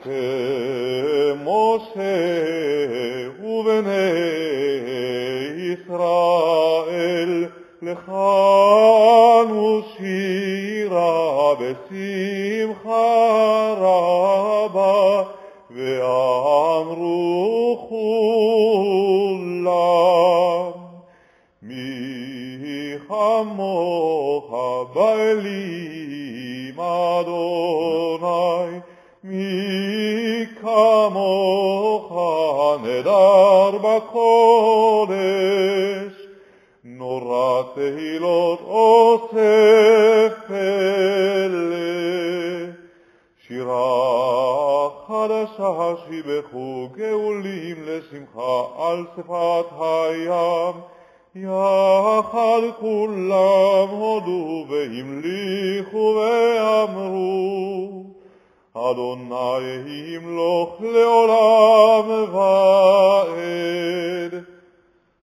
כמשה ובני ישראל, לכנו שירה בשמחה רבה, ואמרו כולם, מי כמוך באלים אדוני, מי כמוך נדר בקודש, נורא תהילות אוסף פלא. שירה חדשה שיבחו גאולים לשמחה על שפת הים, יחד כולם הודו והמליכו ואמרו, אדוני ימלוך לעולם